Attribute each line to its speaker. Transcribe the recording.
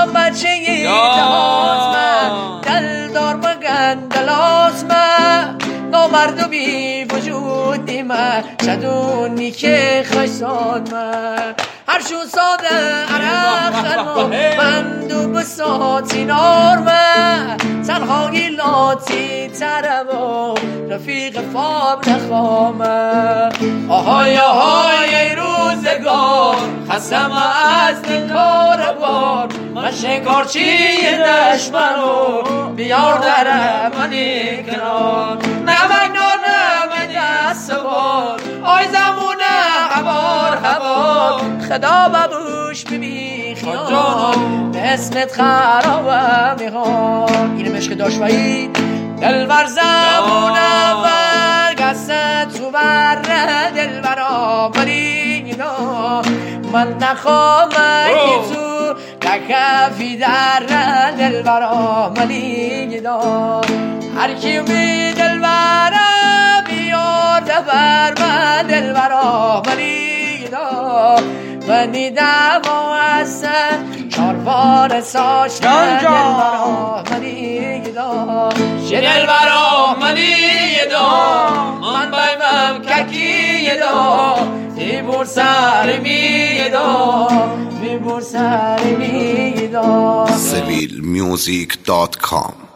Speaker 1: بچه دهات من دل دار مگن دلاز من نامرد و بی وجودی من شدونی که خشاد من هر شو ساده عرق خرما من دو بساتی نار من تنهایی لاتی ترم و رفیق فاب نخوامه آهای آهای روزگار خستم از نکار بار من شکارچی دشمنو بیار در منی کنار نمک نار نمک دست بار آی زمونه هوار خدا ببوش ببی خیال به اسمت خرابم میخوام اینه مشک داشوایی دلبر زمونه برگسته تو بره دلبرا برینا من نخوام که تو ککفی در دلبرا ملینا هر کی می دلبرا بیار دبر من دلبرا ملینا من دیدم و هستن چاربار ساش دلبرا ملینا دلبرا ملینا من بایم ککیدا بیبور سر میدا بیبور سر میدا
Speaker 2: civilmusic.com